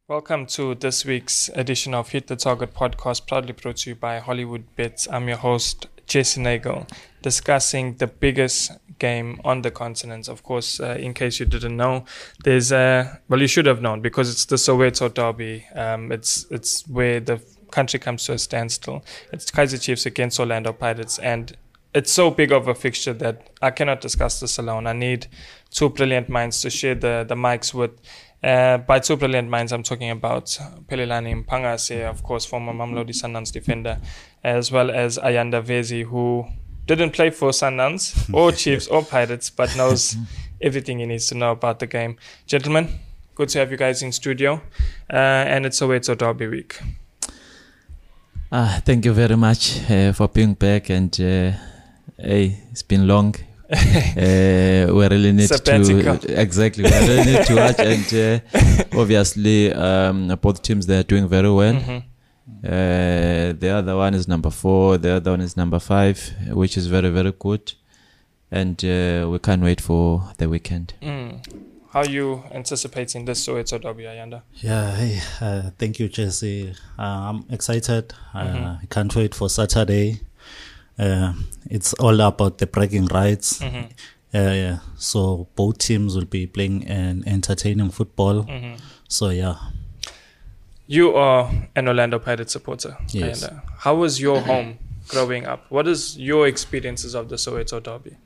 Welcome to this week's edition of Hit the Target podcast, proudly brought to you by Hollywood Bets. I'm your host, Jesse Nagel, discussing the biggest game on the continent. Of course, in case you didn't know, there's you should have known because it's the Soweto Derby. It's where the country comes to a standstill. It's Kaizer Chiefs against Orlando Pirates, and it's so big of a fixture that I cannot discuss this alone. I need two brilliant minds to share the mics with. By two brilliant minds, I'm talking about Pelelani Mpangase, of course, former Mamelodi Sundowns defender, as well as Ayanda Vezi, who didn't play for Sundowns or Chiefs or Pirates, but knows everything he needs to know about the game. Gentlemen, good to have you guys in studio, and it's Soweto Derby week. Thank you very much for being back, and it's been long. We really need to watch, and obviously both teams, they are doing very well. The other one is number 4, the other one is number 5, which is very, very good, and we can't wait for the weekend. How are you anticipating this Soweto Derby, Ayanda? Thank you, Jesse. I'm excited. I can't wait for Saturday. It's all about the bragging rights. So both teams will be playing an entertaining football. So you are an Orlando Pirates supporter. Yes. And, how was your home growing up? What is your experiences of the Soweto Derby?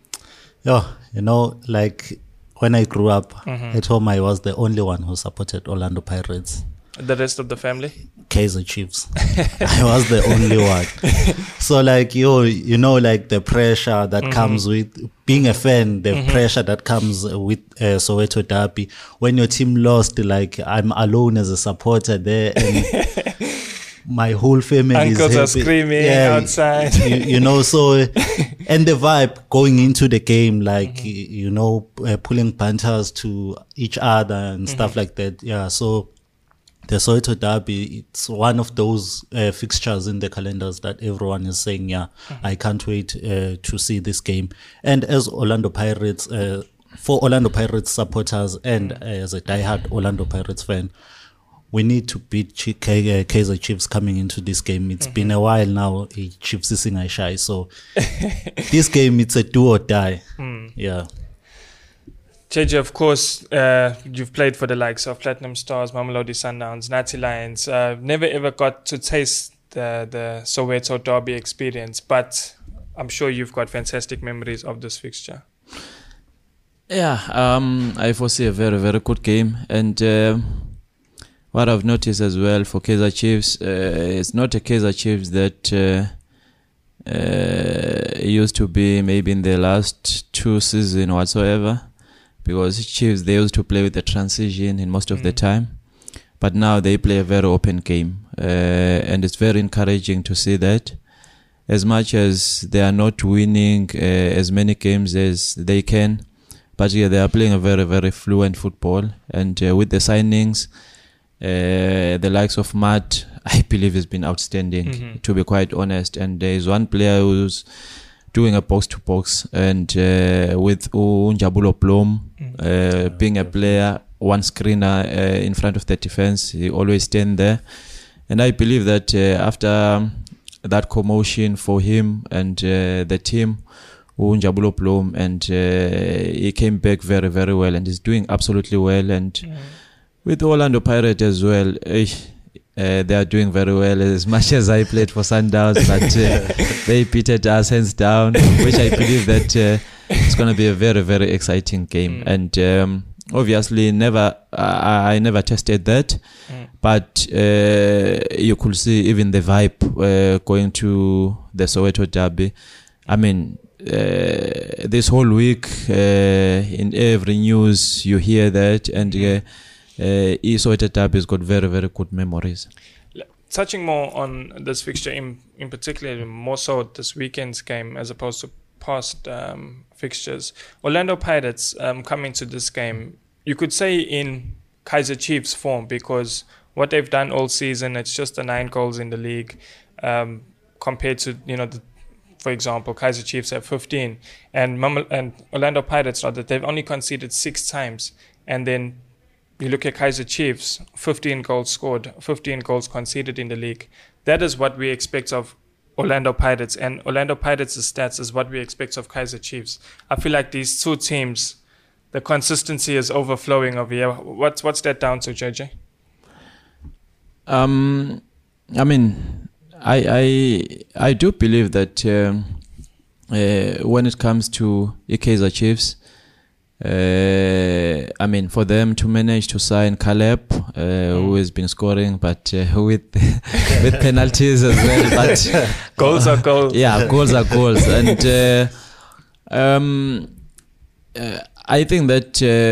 Like when I grew up at home, I was the only one who supported Orlando Pirates. The rest of the family? Kaizer Chiefs. I was the only one. So like like the pressure that comes with being a fan, the pressure that comes with Soweto Derby. When your team lost, like I'm alone as a supporter there, and my whole family Uncles is are screaming outside. So and the vibe going into the game, like pulling banters to each other and stuff like that. Yeah, so the Soweto Derby, it's one of those fixtures in the calendars that everyone is saying, I can't wait to see this game. And as Orlando Pirates, for Orlando Pirates supporters and as a diehard Orlando Pirates fan, we need to beat Kaizer Chiefs coming into this game. It's been a while now, Chiefs is in shy. So this game, it's a do or die. Yeah. JJ, of course, you've played for the likes of Platinum Stars, Mamelodi Sundowns, Nathi Lions. Never ever got to taste the Soweto Derby experience, but I'm sure you've got fantastic memories of this fixture. Yeah, I foresee a very, very good game. And what I've noticed as well for Kaizer Chiefs, it's not a Kaizer Chiefs that used to be maybe in the last 2 seasons whatsoever. Because Chiefs, they used to play with the transition in most of the time. But now they play a very open game. And it's very encouraging to see that. As much as they are not winning as many games as they can, but they are playing a very, very fluent football. And with the signings, the likes of Matt, I believe has been outstanding, to be quite honest. And there is one player who's doing a box-to-box, and with Njabulo Blom being a player, one screener in front of the defense, he always stand there. And I believe that after that commotion for him and the team, Njabulo Blom, and he came back very, very well, and he's doing absolutely well. And with Orlando Pirates as well, they are doing very well. As much as I played for Sundowns, but they beated us hands down, which I believe that it's going to be a very, very exciting game. And obviously, I never tested that, but you could see even the vibe going to the Soweto Derby. I mean, this whole week, in every news, you hear that, and Soweto Derby has got very, very good memories. Touching more on this fixture in particular, more so this weekend's game as opposed to past fixtures, Orlando Pirates coming to this game, you could say in Kaizer Chiefs form, because what they've done all season, it's just the 9 goals in the league compared to, for example, Kaizer Chiefs have 15 and Orlando Pirates, they've only conceded 6 times, and then You look at Kaizer Chiefs, 15 goals scored, 15 goals conceded in the league. That is what we expect of Orlando Pirates, and Orlando Pirates' stats is what we expect of Kaizer Chiefs. I feel like these two teams, the consistency is overflowing over here. What's that down to, JJ? I mean, I do believe that when it comes to Kaizer Chiefs, I mean, for them to manage to sign Caleb, who has been scoring, but with penalties as well. But goals are goals. Yeah, goals are goals, and I think that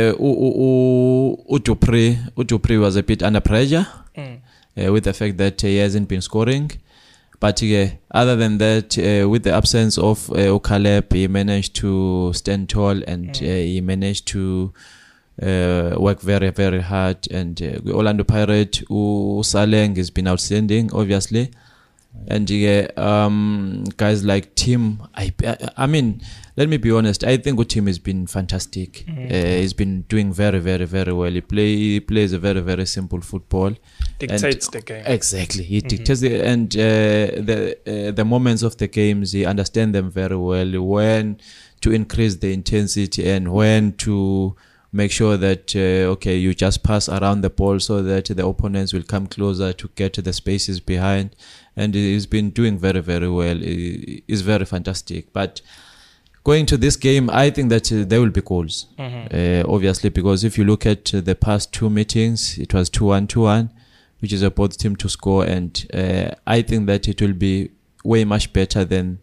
Udupri was a bit under pressure with the fact that he hasn't been scoring. But other than that, with the absence of Caleb, he managed to stand tall, and he managed to work very, very hard. And Orlando Pirates, Saleng has been outstanding, obviously. And guys like Tim, I mean, let me be honest, I think Tim has been fantastic. He's been doing very, very, very well. He plays a very, very simple football. Dictates the game. Exactly. He dictates it, and the moments of the games, he understands them very well. When to increase the intensity and when to make sure that, you just pass around the ball so that the opponents will come closer to get to the spaces behind. And he's been doing very, very well. He's very fantastic. But going to this game, I think that there will be goals. Obviously, because if you look at the past two meetings, it was 2-1, which is a both team to score. And I think that it will be way much better than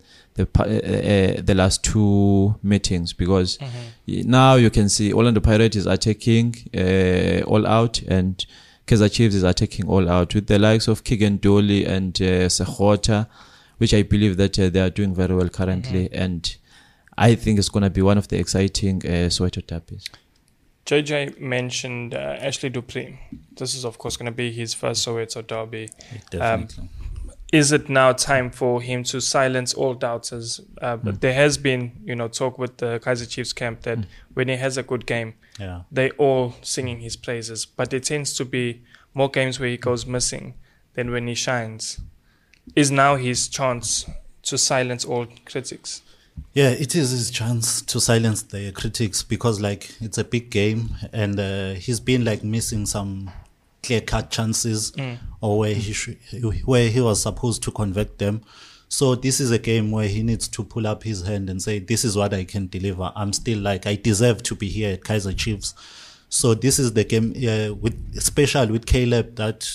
the last two meetings, because now you can see Orlando Pirates is attacking all out, and Kaizer Chiefs is attacking all out with the likes of Keegan Dolly and Sehota, which I believe that they are doing very well currently, and I think it's going to be one of the exciting Soweto derbies. JJ mentioned Ashley Dupree. This is, of course, going to be his first Soweto derby. Definitely. Is it now time for him to silence all doubters? But there has been, talk with the Kaizer Chiefs camp that when he has a good game, they all singing his praises. But there tends to be more games where he goes missing than when he shines. Is now his chance to silence all critics? Yeah, it is his chance to silence the critics, because it's a big game, and he's been missing some clear-cut chances or where he was supposed to convert them. So this is a game where he needs to pull up his hand and say, this is what I can deliver. I'm still I deserve to be here at Kaizer Chiefs. So this is the game, especially with Caleb, that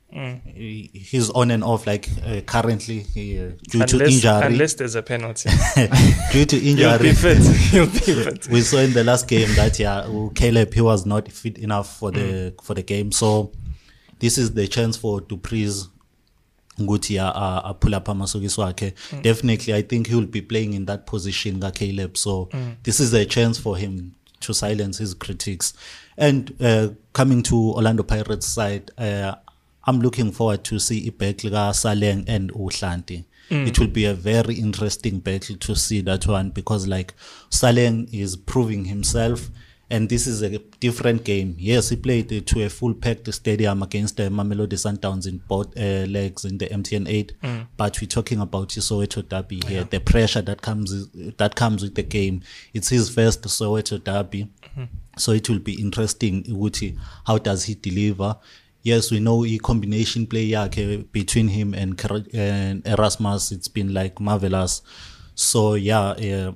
he's on and off currently due to injury. Unless there's a penalty. Due to injury. He'll be fit. We saw in the last game that Caleb, he was not fit enough for the game. So this is the chance for Dupree's Nguti pull up Amasukiswake. Definitely, I think he will be playing in that position, Caleb. So this is a chance for him to silence his critics. And coming to Orlando Pirates side, I'm looking forward to see battle Saleng and Uhlanti. It will be a very interesting battle to see that one, because Saleng is proving himself, and this is a different game. Yes, he played to a full packed stadium against the Mamelodi Sundowns in both legs in the MTN 8, but we're talking about his Soweto derby here. The pressure that comes with the game. It's his first Soweto derby, so it will be interesting. How does he deliver? Yes, we know a combination play between him and Erasmus. It's been marvelous. So and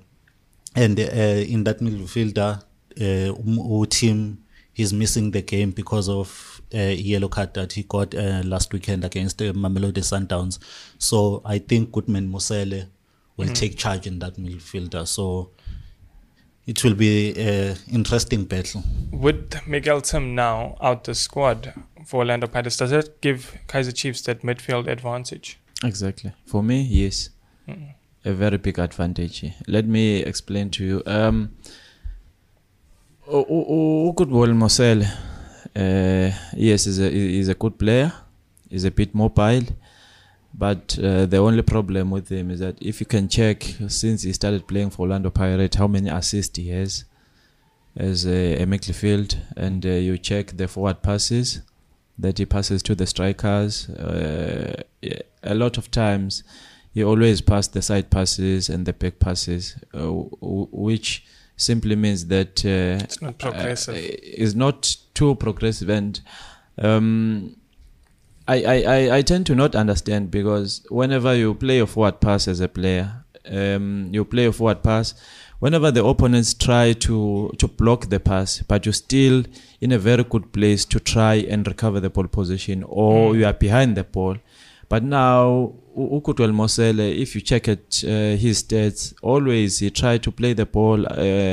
in that midfielder, Tim, he's missing the game because of a yellow card that he got last weekend against the Mamelodi Sundowns. So I think Goodman Mosele will take charge in that midfielder. So it will be an interesting battle. With Miguel Tim now out the squad for Orlando Pirates, does that give Kaizer Chiefs that midfield advantage? Exactly. For me, yes. A very big advantage. Let me explain to you. Goodball Mosele, yes, is a good player. He's a bit mobile. But the only problem with him is that if you can check, since he started playing for Orlando Pirates, how many assists he has, as a midfield, and you check the forward passes that he passes to the strikers. A lot of times, he always passes the side passes and the back passes, which simply means that it's not progressive. Is not too progressive, and I tend to not understand, because whenever you play a forward pass as a player, you play a forward pass. Whenever the opponents try to block the pass, but you're still in a very good place to try and recover the ball position, or you are behind the ball. But now, Ukutwel Mosele, if you check at his stats, always he tried to play the ball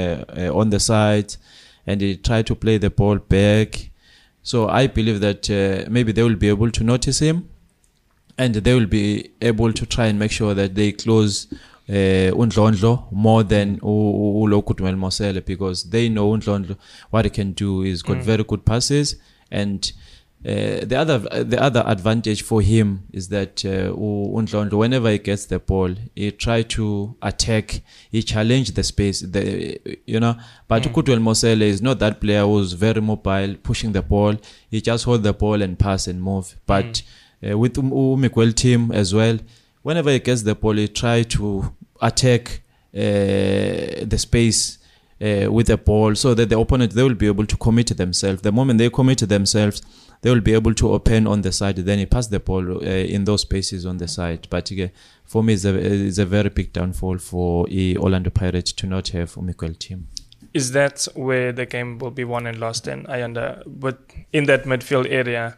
on the side, and he tried to play the ball back. So I believe that maybe they will be able to notice him, and they will be able to try and make sure that they close Undlondlo more than Ukutwel Mosele, because they know Undlondlo, what he can do is got very good passes, and the other advantage for him is that Undlondlo, whenever he gets the ball, he try to attack, he challenge the space, but Ukutwel Mosele is not that player who's very mobile, pushing the ball. He just hold the ball and pass and move. But with Umikwel team as well, whenever he gets the ball, he try to attack the space with the ball, so that the opponent, they will be able to commit themselves. The moment they commit themselves, they will be able to open on the side. Then he pass the ball in those spaces on the side. But for me, it's a very big downfall for Orlando Pirates to not have Umikwel team. Is that where the game will be won and lost? And but in that midfield area,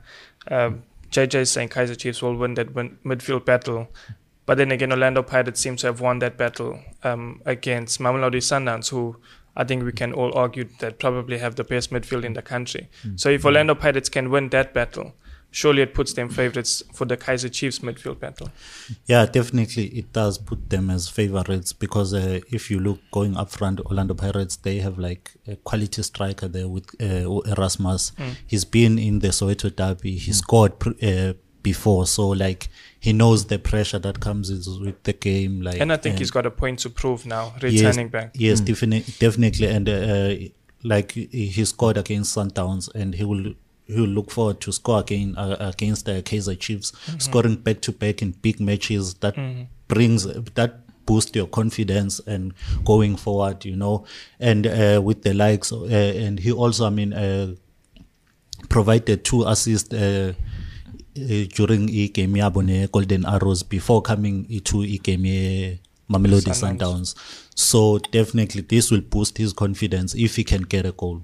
JJ is saying Kaizer Chiefs will win that midfield battle. But then again, Orlando Pirates seem to have won that battle against Mamelodi Sundowns, who I think we can all argue that probably have the best midfield in the country. So if Orlando Pirates can win that battle, surely it puts them favorites for the Kaizer Chiefs midfield battle. Yeah, definitely it does put them as favorites, because if you look going up front, Orlando Pirates, they have like a quality striker there with Erasmus. He's been in the Soweto Derby. He scored before, so like he knows the pressure that comes with the game. Like, and I think he's got a point to prove now, returning back. Yes, definitely, and like he scored against Sundowns, and he will look forward to score again against the Kaizer Chiefs, scoring back to back in big matches. That boost your confidence and going forward, and with the likes, and he also, provided 2 assists during game Yabone Golden Arrows before coming to game Mamelodi Sundowns. So definitely this will boost his confidence if he can get a goal.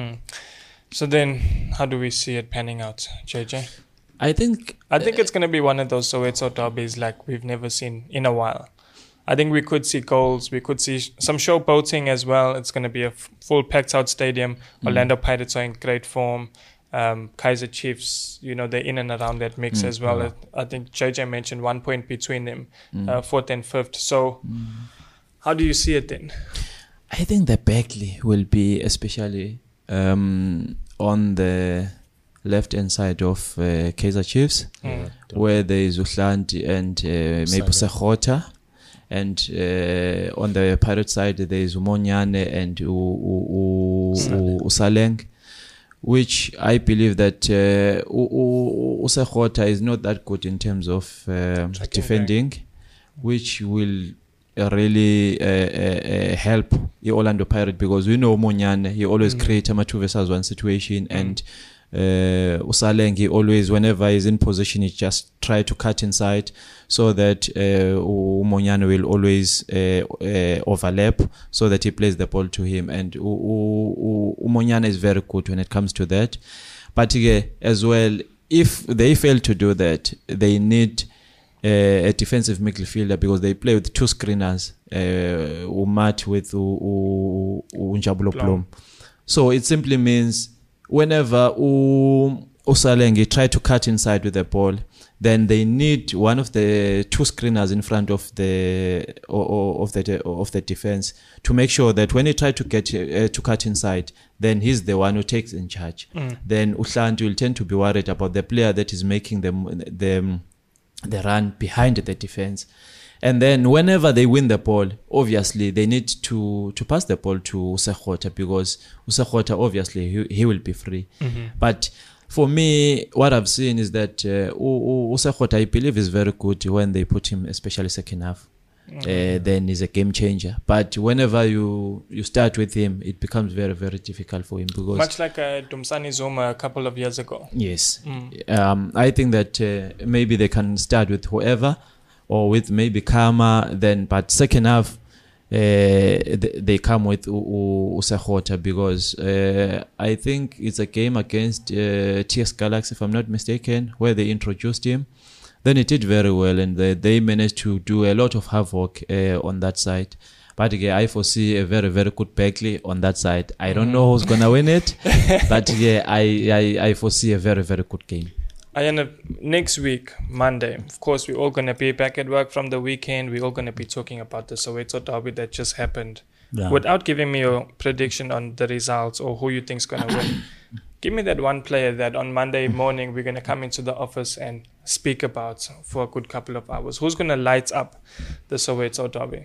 So then, how do we see it panning out, JJ? I think it's going to be one of those Soweto derbies like we've never seen in a while. I think we could see goals. We could see some showboating as well. It's going to be a full packed out stadium. Orlando Pirates are in great form. Kaizer Chiefs, they're in and around that mix as well. I think JJ mentioned 1 point between them, 4th and 5th. So how do you see it then? I think the battle will be especially on the left-hand side of Kaizer Chiefs, where there is Uhlanti and maybe Sekgotha. And on the Pirate side, there is Umonyane and Usaleng, which I believe that Sekgotha is not that good in terms of defending, which will really help the Orlando Pirates, because we know Umonyane, he always creates a 2 versus 1 situation, and Usaleng, he always, whenever he's in position, he just try to cut inside, so that Umonyane will always overlap, so that he plays the ball to him. And Umonyane is very good when it comes to that. But as well, if they fail to do that, they need a defensive midfielder, because they play with 2 screeners, Umat with Unjabulo Plum. So it simply means whenever Usaleng try to cut inside with the ball, then they need one of the 2 screeners in front of the defense to make sure that when he try to get to cut inside, then he's the one who takes in charge. Then Uhlanti will tend to be worried about the player that is making the run behind the defense. And then whenever they win the ball, obviously they need to pass the ball to Usekhota, because Usekhota, obviously, he will be free. But for me, what I've seen is that Usekhota, I believe, is very good when they put him, especially second half. Then he's a game changer. But whenever you start with him, it becomes very, very difficult for him. Because much like Dumsani Zuma a couple of years ago. Yes. I think that maybe they can start with whoever, or with maybe Kama, then, but second half, they come with Usekhota, because I think it's a game against TS Galaxy, if I'm not mistaken, where they introduced him. Then he did very well, and they managed to do a lot of havoc on that side. But again, I foresee a very, very good Berkeley on that side. I don't know who's going to win it, but yeah, I foresee a very, very good game. Ayanda, next week, Monday, of course, we're all going to be back at work from the weekend. We're all going to be talking about the Soweto derby that just happened. Yeah. Without giving me your prediction on the results or who you think's going to win, give me that one player that on Monday morning we're going to come into the office and speak about for a good couple of hours. Who's going to light up the Soweto derby?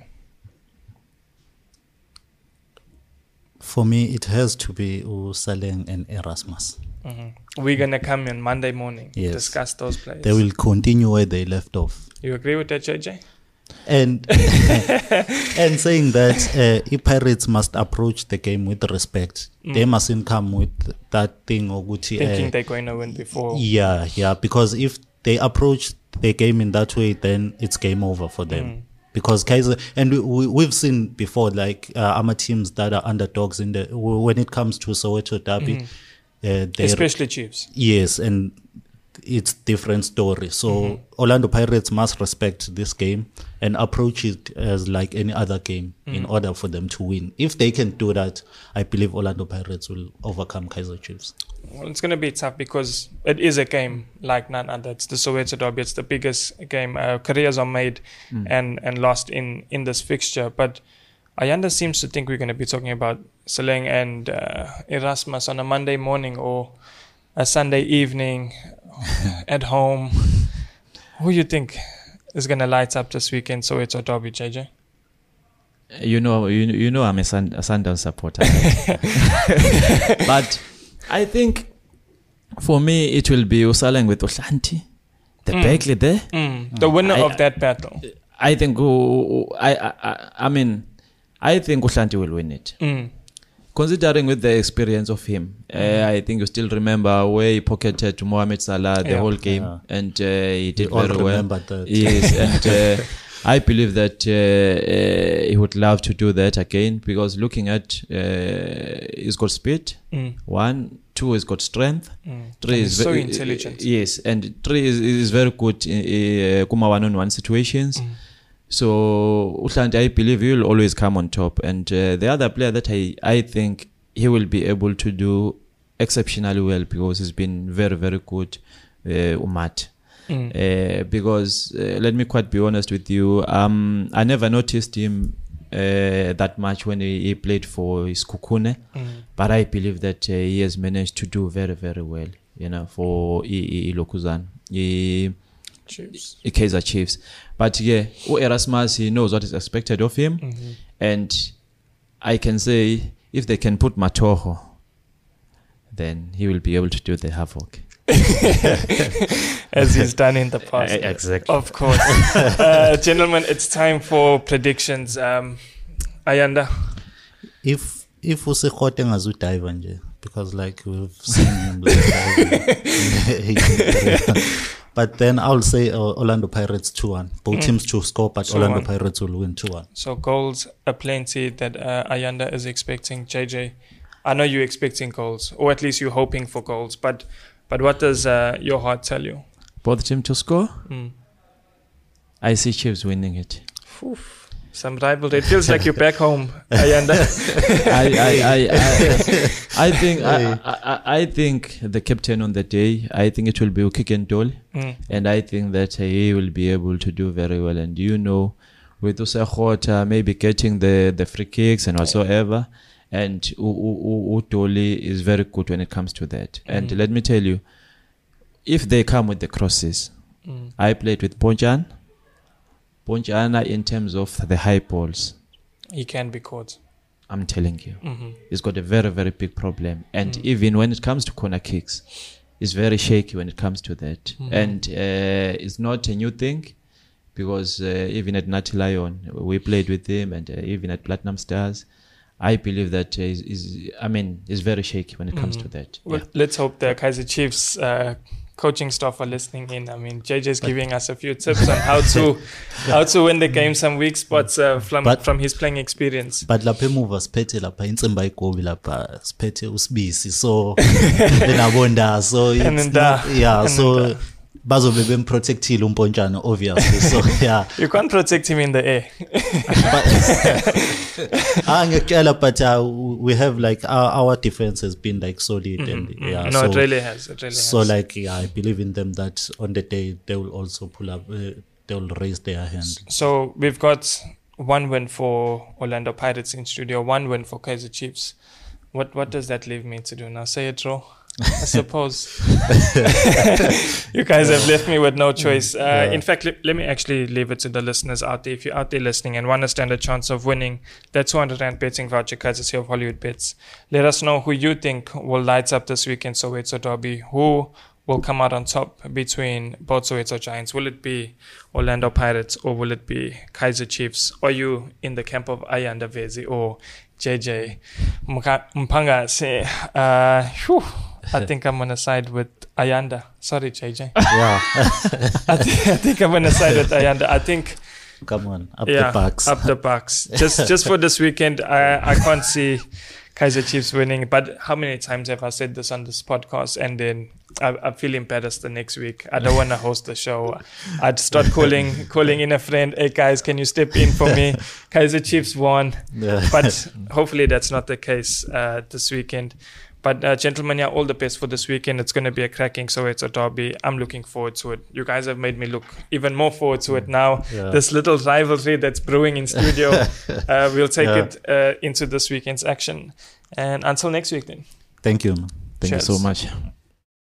For me, it has to be Saleng and Erasmus. We're going to come in Monday morning, discuss those players. They will continue where they left off. You agree with that, JJ? And and saying that if Pirates must approach the game with respect, they mustn't come with that thing or thinking they're going to win before. Yeah, because if they approach the game in that way, then it's game over for them. Because Kaizer, and we've seen before, like our teams that are underdogs in the when it comes to Soweto derby, especially Chiefs. Yes, and it's different story. So Orlando Pirates must respect this game and approach it as like any other game in order for them to win. If they can do that, I believe Orlando Pirates will overcome Kaizer Chiefs. Well, it's going to be tough because it is a game like none other. It's the Soweto derby. It's the biggest game. Careers are made and lost in this fixture. But Ayanda seems to think we're going to be talking about Saleng and Erasmus on a Monday morning or a Sunday evening at home. Who you think is going to light up this weekend Soweto derby, JJ? You know, I'm a Sundown supporter. But I think for me it will be Usaleng with Ohlanti, the Berkeley there. The winner of that battle. I think I think Ohlanti will win it. Considering with the experience of him, I think you still remember where he pocketed to Mohamed Salah the whole game, and he did very well. That. Yes, and I believe that he would love to do that again, because looking at he's got speed. 1, 2, he's got strength. 3 is so intelligent. Yes, and 3 is very good in one-on-one situations. So Uhlanti, I believe he will always come on top. And the other player that I think he will be able to do exceptionally well, because he's been very, very good, Umat. Because let me quite be honest with you, I never noticed him that much when he played for his Kukune, but I believe that he has managed to do very, very well, for Lokuzan. Kaizer Chiefs. But yeah, Erasmus, he knows what is expected of him. And I can say if they can put Matoho, then he will be able to do the havoc. As he's done in the past. Exactly. Of course. Gentlemen, it's time for predictions. Ayanda. If Usekhote ngazudive nje, because like we've seen him but then I'll say Orlando Pirates 2-1. Both teams to score, but 2-1. Orlando Pirates will win 2-1. So goals aplenty that Ayanda is expecting. JJ, I know you're expecting goals, or at least you're hoping for goals. But what does your heart tell you? Both teams to score? I see Chiefs winning it. Oof. Some rivalry. It feels like you're back home, Ayanda. I think the captain on the day, I think it will be Ukikentol, and I think that he will be able to do very well. And with Usekhota maybe getting the free kicks and whatsoever, and Utoli is very good when it comes to that. And let me tell you, if they come with the crosses, I played with Ponjan. Ponchana, in terms of the high balls, He can be caught. I'm telling you, Mm-hmm. he's got a very, very big problem. And even when it comes to corner kicks, he's very shaky when it comes to that. Mm-hmm. And it's not a new thing, because even at Natty Lion, we played with him, and even at Platinum Stars, I believe that he's very shaky when it comes to that. Well, let's hope the Kaizer Chiefs coaching staff are listening in. I mean, JJ's giving us a few tips on how to win the game, some weak spots from his playing experience. But lapha emuva siphethe lapha insimba igobi lapha siphethe usibisi, so benabonda, so it's And then not, yeah, and so then bazobe bemprotectile umpontshana, obviously. So yeah, You can't protect him in the air. but we have like our defense has been like solid, and yeah, No, so, it really has. It really so has. like yeah, I believe in them that on the day they will also pull up, they will raise their hand. So we've got 1 win for Orlando Pirates in studio, 1 win for Kaizer Chiefs. What does that leave me to do now? Say a draw, I suppose. You guys have left me with no choice. In fact, let me actually leave it to the listeners out there. If you're out there listening and want to stand a chance of winning that 200 Rand betting voucher courtesy of Hollywood Bets, let us know who you think will light up this weekend Soweto Derby. Who will come out on top between both Soweto Giants? Will it be Orlando Pirates or will it be Kaizer Chiefs? Are you in the camp of Ayanda Vezi or JJ Mpanga? Say, I think I'm on the side with Ayanda. Sorry, JJ. Yeah, I think I'm on the side with Ayanda. I think, come on, the Bucks. up the Bucks. Just for this weekend, I can't see Kaizer Chiefs winning. But how many times have I said this on this podcast? And then I feel embarrassed the next week. I don't want to host the show. I'd start calling in a friend. Hey guys, can you step in for me? Kaizer Chiefs won. Yeah. But hopefully that's not the case this weekend. But gentlemen, yeah, all the best for this weekend. It's going to be a cracking Soweto Derby. I'm looking forward to it. You guys have made me look even more forward to it now. Yeah. This little rivalry that's brewing in studio, we'll take it into this weekend's action. And until next week then. Thank you, man. Thank Cheers. you so much.